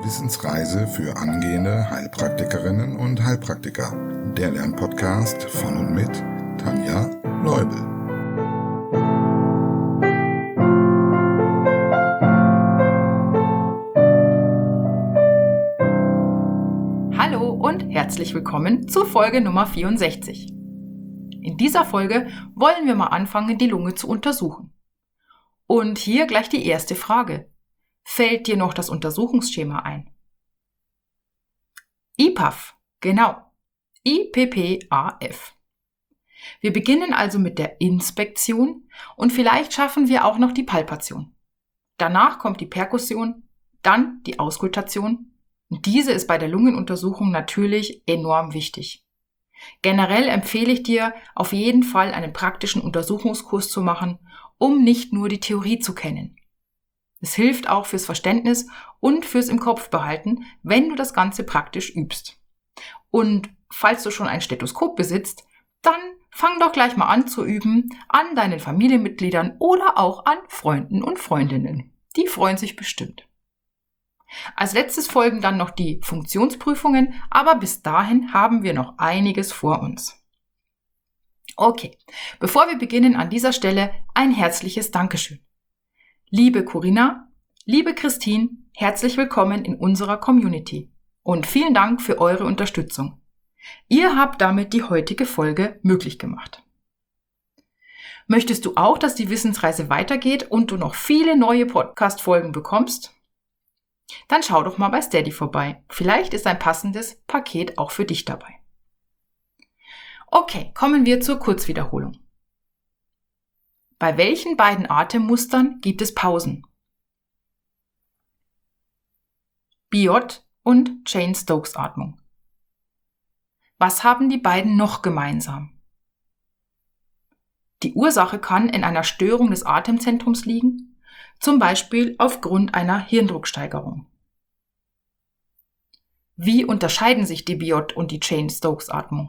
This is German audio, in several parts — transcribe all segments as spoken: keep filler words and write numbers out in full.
Wissensreise für angehende Heilpraktikerinnen und Heilpraktiker. Der Lernpodcast von und mit Tanja Leubel. Hallo und herzlich willkommen zu Folge Nummer vierundsechzig. In dieser Folge wollen wir mal anfangen, die Lunge zu untersuchen. Und hier gleich die erste Frage. Fällt dir noch das Untersuchungsschema ein? I P A F, genau. I P P A F. Wir beginnen also mit der Inspektion und vielleicht schaffen wir auch noch die Palpation. Danach kommt die Perkussion, dann die Auskultation. Und diese ist bei der Lungenuntersuchung natürlich enorm wichtig. Generell empfehle ich dir, auf jeden Fall einen praktischen Untersuchungskurs zu machen, um nicht nur die Theorie zu kennen. Es hilft auch fürs Verständnis und fürs im Kopf behalten, wenn du das Ganze praktisch übst. Und falls du schon ein Stethoskop besitzt, dann fang doch gleich mal an zu üben an deinen Familienmitgliedern oder auch an Freunden und Freundinnen. Die freuen sich bestimmt. Als letztes folgen dann noch die Funktionsprüfungen, aber bis dahin haben wir noch einiges vor uns. Okay, bevor wir beginnen, an dieser Stelle ein herzliches Dankeschön. Liebe Corinna, liebe Christine, herzlich willkommen in unserer Community und vielen Dank für eure Unterstützung. Ihr habt damit die heutige Folge möglich gemacht. Möchtest du auch, dass die Wissensreise weitergeht und du noch viele neue Podcast-Folgen bekommst? Dann schau doch mal bei Steady vorbei. Vielleicht ist ein passendes Paket auch für dich dabei. Okay, kommen wir zur Kurzwiederholung. Bei welchen beiden Atemmustern gibt es Pausen? Biot und Cheyne-Stokes-Atmung. Was haben die beiden noch gemeinsam? Die Ursache kann in einer Störung des Atemzentrums liegen, zum Beispiel aufgrund einer Hirndrucksteigerung. Wie unterscheiden sich die Biot und die Cheyne-Stokes-Atmung?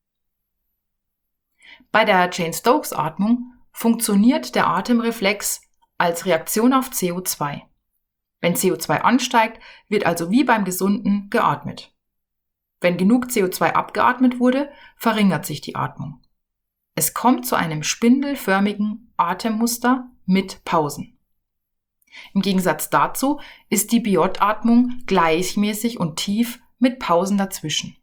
Bei der Cheyne-Stokes-Atmung funktioniert der Atemreflex als Reaktion auf C O zwei. Wenn C O zwei ansteigt, wird also wie beim Gesunden geatmet. Wenn genug C O zwei abgeatmet wurde, verringert sich die Atmung. Es kommt zu einem spindelförmigen Atemmuster mit Pausen. Im Gegensatz dazu ist die Biot-Atmung gleichmäßig und tief mit Pausen dazwischen.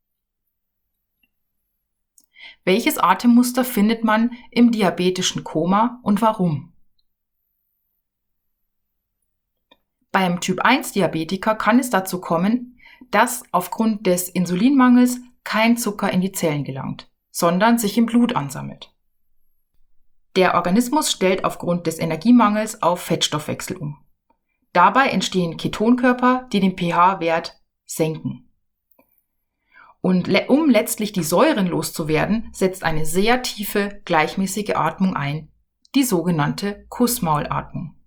Welches Atemmuster findet man im diabetischen Koma und warum? Beim Typ eins Diabetiker kann es dazu kommen, dass aufgrund des Insulinmangels kein Zucker in die Zellen gelangt, sondern sich im Blut ansammelt. Der Organismus stellt aufgrund des Energiemangels auf Fettstoffwechsel um. Dabei entstehen Ketonkörper, die den pH-Wert senken. Und le- um letztlich die Säuren loszuwerden, setzt eine sehr tiefe, gleichmäßige Atmung ein, die sogenannte Kussmaulatmung.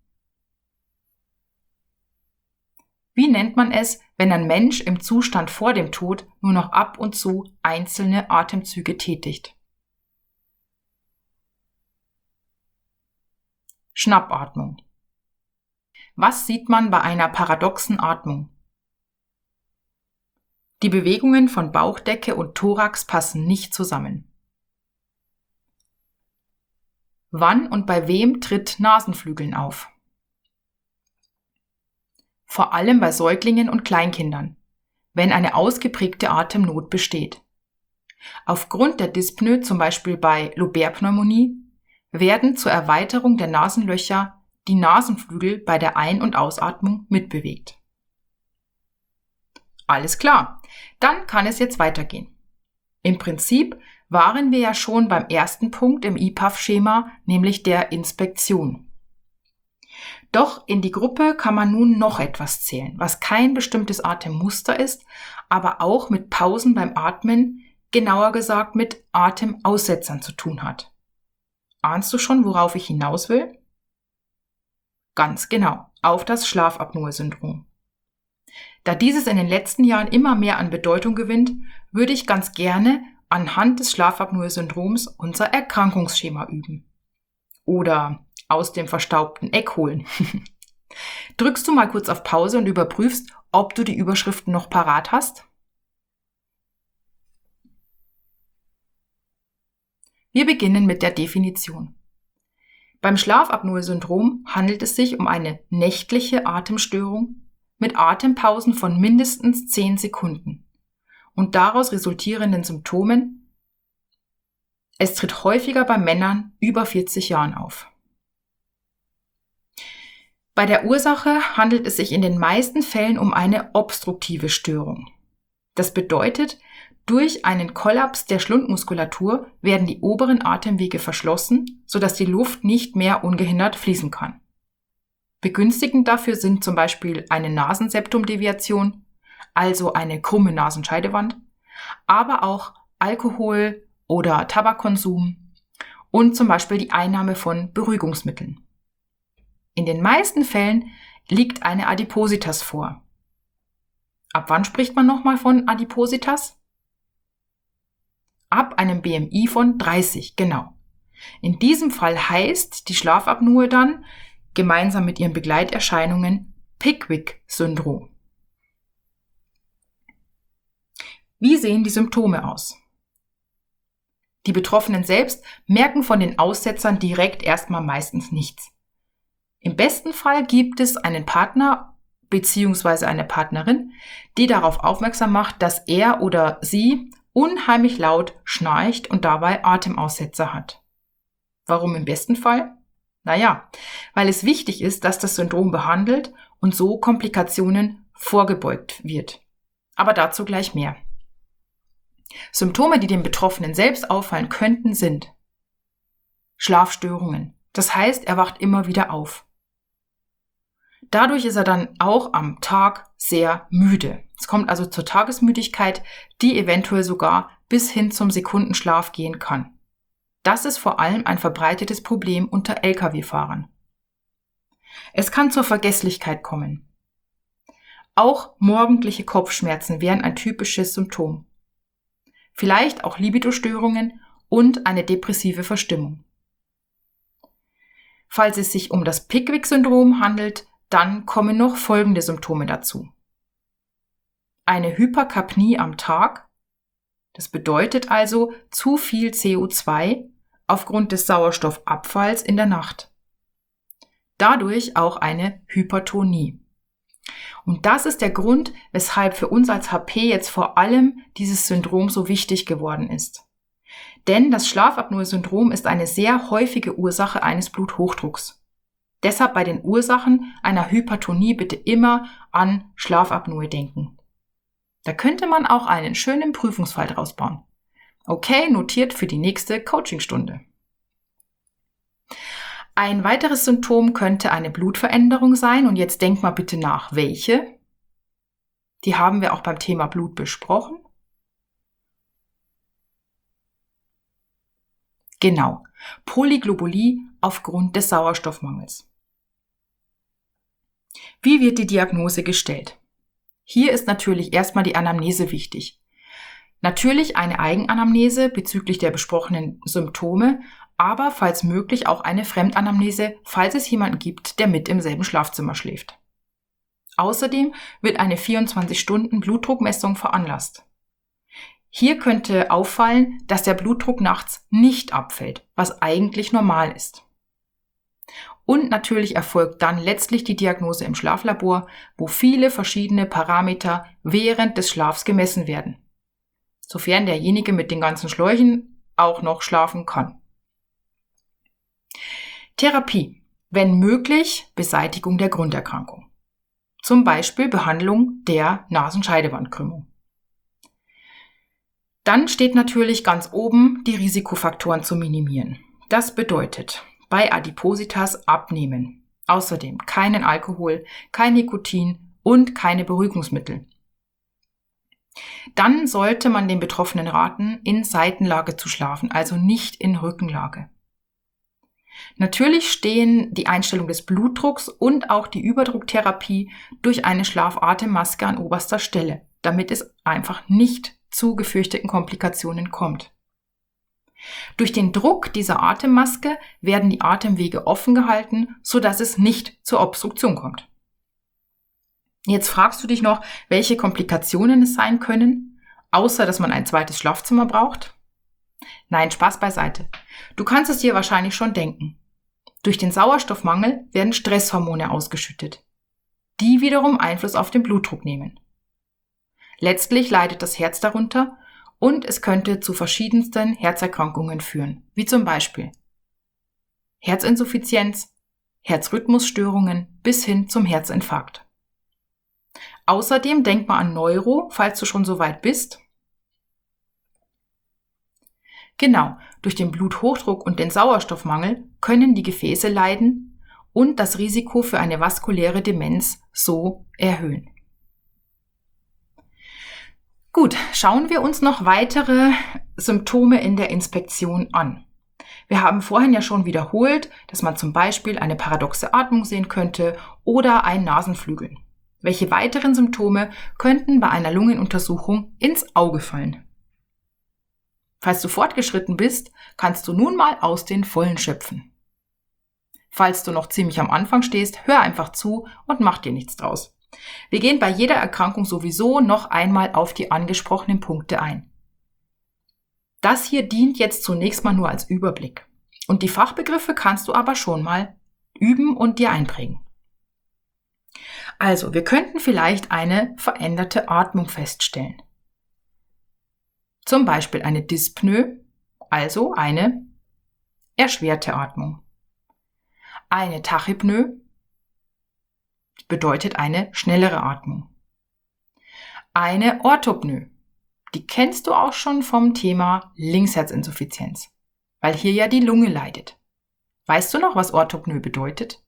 Wie nennt man es, wenn ein Mensch im Zustand vor dem Tod nur noch ab und zu einzelne Atemzüge tätigt? Schnappatmung. Was sieht man bei einer paradoxen Atmung? Die Bewegungen von Bauchdecke und Thorax passen nicht zusammen. Wann und bei wem tritt Nasenflügeln auf? Vor allem bei Säuglingen und Kleinkindern, wenn eine ausgeprägte Atemnot besteht. Aufgrund der Dyspnoe, zum Beispiel bei Lobär-Pneumonie, werden zur Erweiterung der Nasenlöcher die Nasenflügel bei der Ein- und Ausatmung mitbewegt. Alles klar, dann kann es jetzt weitergehen. Im Prinzip waren wir ja schon beim ersten Punkt im I P A F-Schema, nämlich der Inspektion. Doch in die Gruppe kann man nun noch etwas zählen, was kein bestimmtes Atemmuster ist, aber auch mit Pausen beim Atmen, genauer gesagt mit Atemaussetzern zu tun hat. Ahnst du schon, worauf ich hinaus will? Ganz genau, auf das Schlafapnoe-Syndrom. Da dieses in den letzten Jahren immer mehr an Bedeutung gewinnt, würde ich ganz gerne anhand des Schlafapnoe-Syndroms unser Erkrankungsschema üben. Oder aus dem verstaubten Eck holen. Drückst du mal kurz auf Pause und überprüfst, ob du die Überschriften noch parat hast? Wir beginnen mit der Definition. Beim Schlafapnoe-Syndrom handelt es sich um eine nächtliche Atemstörung mit Atempausen von mindestens zehn Sekunden und daraus resultierenden Symptomen. Es tritt häufiger bei Männern über vierzig Jahren auf. Bei der Ursache handelt es sich in den meisten Fällen um eine obstruktive Störung. Das bedeutet, durch einen Kollaps der Schlundmuskulatur werden die oberen Atemwege verschlossen, sodass die Luft nicht mehr ungehindert fließen kann. Begünstigend dafür sind zum Beispiel eine Nasenseptumdeviation, also eine krumme Nasenscheidewand, aber auch Alkohol- oder Tabakkonsum und zum Beispiel die Einnahme von Beruhigungsmitteln. In den meisten Fällen liegt eine Adipositas vor. Ab wann spricht man nochmal von Adipositas? Ab einem B M I von dreißig, genau. In diesem Fall heißt die Schlafapnoe dann, gemeinsam mit ihren Begleiterscheinungen, Pickwick-Syndrom. Wie sehen die Symptome aus? Die Betroffenen selbst merken von den Aussetzern direkt erstmal meistens nichts. Im besten Fall gibt es einen Partner bzw. eine Partnerin, die darauf aufmerksam macht, dass er oder sie unheimlich laut schnarcht und dabei Atemaussetzer hat. Warum im besten Fall? Naja, weil es wichtig ist, dass das Syndrom behandelt und so Komplikationen vorgebeugt wird. Aber dazu gleich mehr. Symptome, die dem Betroffenen selbst auffallen könnten, sind Schlafstörungen. Das heißt, er wacht immer wieder auf. Dadurch ist er dann auch am Tag sehr müde. Es kommt also zur Tagesmüdigkeit, die eventuell sogar bis hin zum Sekundenschlaf gehen kann. Das ist vor allem ein verbreitetes Problem unter L K W-Fahrern. Es kann zur Vergesslichkeit kommen. Auch morgendliche Kopfschmerzen wären ein typisches Symptom. Vielleicht auch Libidostörungen und eine depressive Verstimmung. Falls es sich um das Pickwick-Syndrom handelt, dann kommen noch folgende Symptome dazu. Eine Hyperkapnie am Tag, das bedeutet also zu viel C O zwei aufgrund des Sauerstoffabfalls in der Nacht. Dadurch auch eine Hypertonie. Und das ist der Grund, weshalb für uns als H P jetzt vor allem dieses Syndrom so wichtig geworden ist. Denn das Schlafapnoe-Syndrom ist eine sehr häufige Ursache eines Bluthochdrucks. Deshalb bei den Ursachen einer Hypertonie bitte immer an Schlafapnoe denken. Da könnte man auch einen schönen Prüfungsfall draus bauen. Okay, notiert für die nächste Coachingstunde. Ein weiteres Symptom könnte eine Blutveränderung sein und jetzt denkt mal bitte nach, welche? Die haben wir auch beim Thema Blut besprochen. Genau, Polyglobulie aufgrund des Sauerstoffmangels. Wie wird die Diagnose gestellt? Hier ist natürlich erstmal die Anamnese wichtig. Natürlich eine Eigenanamnese bezüglich der besprochenen Symptome, aber falls möglich auch eine Fremdanamnese, falls es jemanden gibt, der mit im selben Schlafzimmer schläft. Außerdem wird eine vierundzwanzig Stunden Blutdruckmessung veranlasst. Hier könnte auffallen, dass der Blutdruck nachts nicht abfällt, was eigentlich normal ist. Und natürlich erfolgt dann letztlich die Diagnose im Schlaflabor, wo viele verschiedene Parameter während des Schlafs gemessen werden. Sofern derjenige mit den ganzen Schläuchen auch noch schlafen kann. Therapie. Wenn möglich, Beseitigung der Grunderkrankung. Zum Beispiel Behandlung der Nasenscheidewandkrümmung. Dann steht natürlich ganz oben, die Risikofaktoren zu minimieren. Das bedeutet, bei Adipositas abnehmen. Außerdem keinen Alkohol, kein Nikotin und keine Beruhigungsmittel. Dann sollte man den Betroffenen raten, in Seitenlage zu schlafen, also nicht in Rückenlage. Natürlich stehen die Einstellung des Blutdrucks und auch die Überdrucktherapie durch eine Schlafatemmaske an oberster Stelle, damit es einfach nicht zu gefürchteten Komplikationen kommt. Durch den Druck dieser Atemmaske werden die Atemwege offen gehalten, sodass es nicht zur Obstruktion kommt. Jetzt fragst du dich noch, welche Komplikationen es sein können, außer dass man ein zweites Schlafzimmer braucht? Nein, Spaß beiseite. Du kannst es dir wahrscheinlich schon denken. Durch den Sauerstoffmangel werden Stresshormone ausgeschüttet, die wiederum Einfluss auf den Blutdruck nehmen. Letztlich leidet das Herz darunter und es könnte zu verschiedensten Herzerkrankungen führen, wie zum Beispiel Herzinsuffizienz, Herzrhythmusstörungen bis hin zum Herzinfarkt. Außerdem denk mal an Neuro, falls du schon so weit bist. Genau, durch den Bluthochdruck und den Sauerstoffmangel können die Gefäße leiden und das Risiko für eine vaskuläre Demenz so erhöhen. Gut, schauen wir uns noch weitere Symptome in der Inspektion an. Wir haben vorhin ja schon wiederholt, dass man zum Beispiel eine paradoxe Atmung sehen könnte oder ein Nasenflügeln. Welche weiteren Symptome könnten bei einer Lungenuntersuchung ins Auge fallen? Falls du fortgeschritten bist, kannst du nun mal aus den Vollen schöpfen. Falls du noch ziemlich am Anfang stehst, hör einfach zu und mach dir nichts draus. Wir gehen bei jeder Erkrankung sowieso noch einmal auf die angesprochenen Punkte ein. Das hier dient jetzt zunächst mal nur als Überblick. Und die Fachbegriffe kannst du aber schon mal üben und dir einprägen. Also, wir könnten vielleicht eine veränderte Atmung feststellen. Zum Beispiel eine Dyspnoe, also eine erschwerte Atmung. Eine Tachypnoe bedeutet eine schnellere Atmung. Eine Orthopnoe, die kennst du auch schon vom Thema Linksherzinsuffizienz, weil hier ja die Lunge leidet. Weißt du noch, was Orthopnoe bedeutet?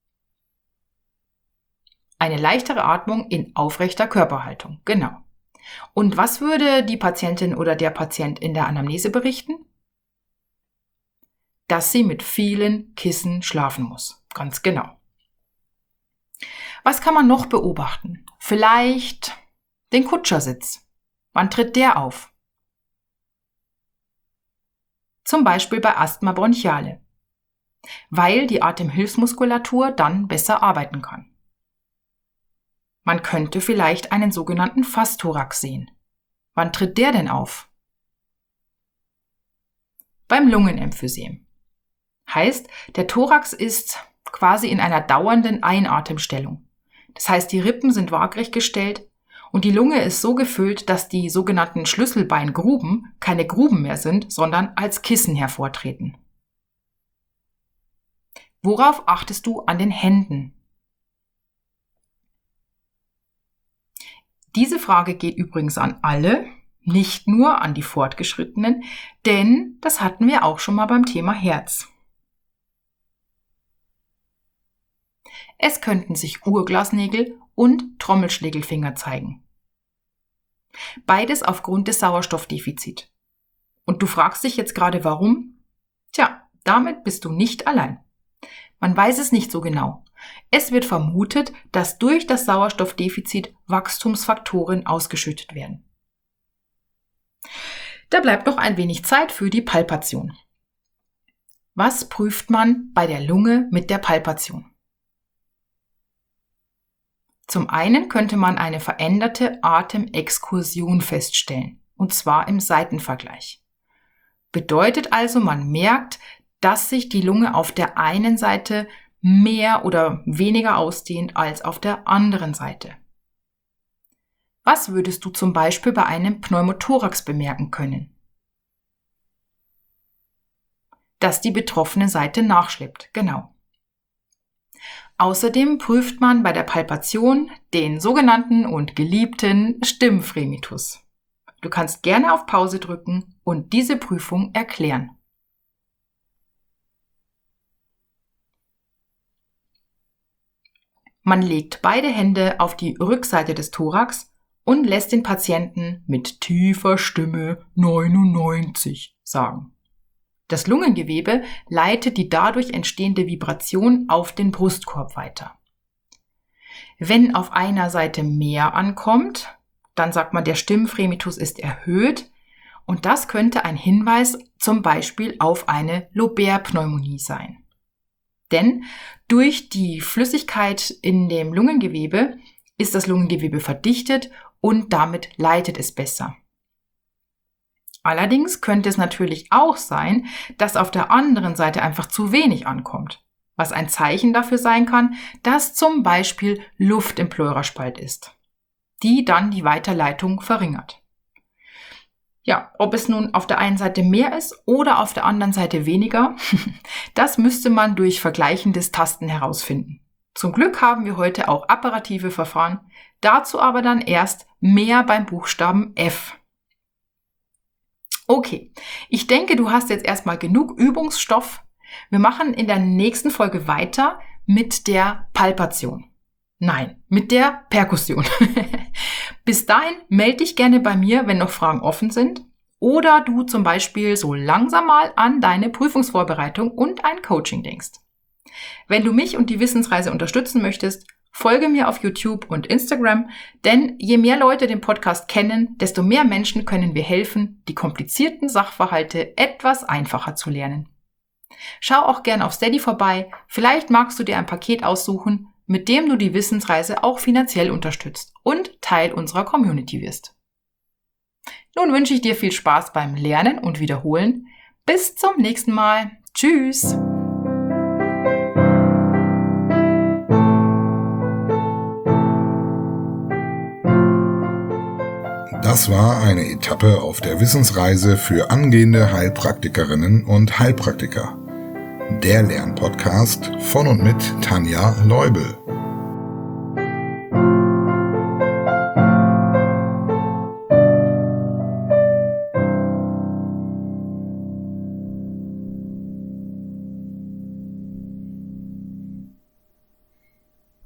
Eine leichtere Atmung in aufrechter Körperhaltung, genau. Und was würde die Patientin oder der Patient in der Anamnese berichten? Dass sie mit vielen Kissen schlafen muss, ganz genau. Was kann man noch beobachten? Vielleicht den Kutschersitz. Wann tritt der auf? Zum Beispiel bei Asthma bronchiale, weil die Atemhilfsmuskulatur dann besser arbeiten kann. Man könnte vielleicht einen sogenannten Fastthorax sehen. Wann tritt der denn auf? Beim Lungenemphysem. Heißt, der Thorax ist quasi in einer dauernden Einatemstellung. Das heißt, die Rippen sind waagrecht gestellt und die Lunge ist so gefüllt, dass die sogenannten Schlüsselbeingruben keine Gruben mehr sind, sondern als Kissen hervortreten. Worauf achtest du an den Händen? Diese Frage geht übrigens an alle, nicht nur an die Fortgeschrittenen, denn das hatten wir auch schon mal beim Thema Herz. Es könnten sich Urglasnägel und Trommelschlägelfinger zeigen. Beides aufgrund des Sauerstoffdefizits. Und du fragst dich jetzt gerade warum? Tja, damit bist du nicht allein. Man weiß es nicht so genau. Es wird vermutet, dass durch das Sauerstoffdefizit Wachstumsfaktoren ausgeschüttet werden. Da bleibt noch ein wenig Zeit für die Palpation. Was prüft man bei der Lunge mit der Palpation? Zum einen könnte man eine veränderte Atemexkursion feststellen, und zwar im Seitenvergleich. Bedeutet also, man merkt, dass sich die Lunge auf der einen Seite mehr oder weniger ausdehnt als auf der anderen Seite. Was würdest du zum Beispiel bei einem Pneumothorax bemerken können? Dass die betroffene Seite nachschleppt, genau. Außerdem prüft man bei der Palpation den sogenannten und geliebten Stimmfremitus. Du kannst gerne auf Pause drücken und diese Prüfung erklären. Man legt beide Hände auf die Rückseite des Thorax und lässt den Patienten mit tiefer Stimme neunundneunzig sagen. Das Lungengewebe leitet die dadurch entstehende Vibration auf den Brustkorb weiter. Wenn auf einer Seite mehr ankommt, dann sagt man, der Stimmfremitus ist erhöht und das könnte ein Hinweis zum Beispiel auf eine Lobär-Pneumonie sein. Denn durch die Flüssigkeit in dem Lungengewebe ist das Lungengewebe verdichtet und damit leitet es besser. Allerdings könnte es natürlich auch sein, dass auf der anderen Seite einfach zu wenig ankommt, was ein Zeichen dafür sein kann, dass zum Beispiel Luft im Pleuraspalt ist, die dann die Weiterleitung verringert. Ja, ob es nun auf der einen Seite mehr ist oder auf der anderen Seite weniger, das müsste man durch vergleichendes Tasten herausfinden. Zum Glück haben wir heute auch apparative Verfahren, dazu aber dann erst mehr beim Buchstaben F. Okay, ich denke, du hast jetzt erstmal genug Übungsstoff. Wir machen in der nächsten Folge weiter mit der Palpation. Nein, mit der Perkussion. Bis dahin melde dich gerne bei mir, wenn noch Fragen offen sind oder du zum Beispiel so langsam mal an deine Prüfungsvorbereitung und ein Coaching denkst. Wenn du mich und die Wissensreise unterstützen möchtest, folge mir auf YouTube und Instagram, denn je mehr Leute den Podcast kennen, desto mehr Menschen können wir helfen, die komplizierten Sachverhalte etwas einfacher zu lernen. Schau auch gern auf Steady vorbei, vielleicht magst du dir ein Paket aussuchen, mit dem du die Wissensreise auch finanziell unterstützt und Teil unserer Community wirst. Nun wünsche ich dir viel Spaß beim Lernen und Wiederholen. Bis zum nächsten Mal. Tschüss! Das war eine Etappe auf der Wissensreise für angehende Heilpraktikerinnen und Heilpraktiker. Der Lernpodcast von und mit Tanja Leubel.